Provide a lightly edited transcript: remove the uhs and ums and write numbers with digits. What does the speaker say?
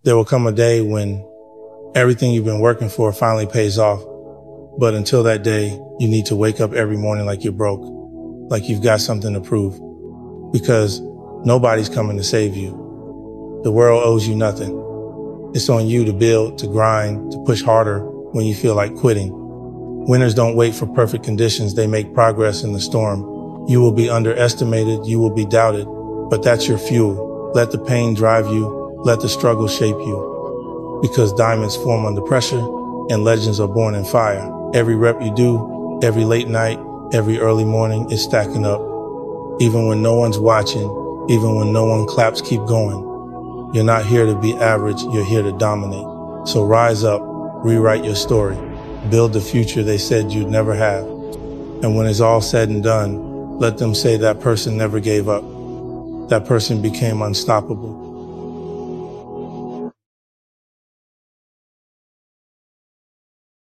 There will come a day when everything you've been working for finally pays off. But until that day, you need to wake up every morning like you're broke, like you've got something to prove. Because nobody's coming to save you. The world owes you nothing. It's on you to build, to grind, to push harder when you feel like quitting. Winners don't wait for perfect conditions. They make progress in the storm. You will be underestimated. You will be doubted. But that's your fuel. Let the pain drive you. Let the struggle shape you. Because diamonds form under pressure and legends are born in fire. Every rep you do, every late night, every early morning is stacking up. Even when no one's watching, even when no one claps, keep going. You're not here to be average. You're here to dominate. So rise up, rewrite your story, build the future they said you'd never have. And when it's all said and done, let them say that person never gave up. That person became unstoppable.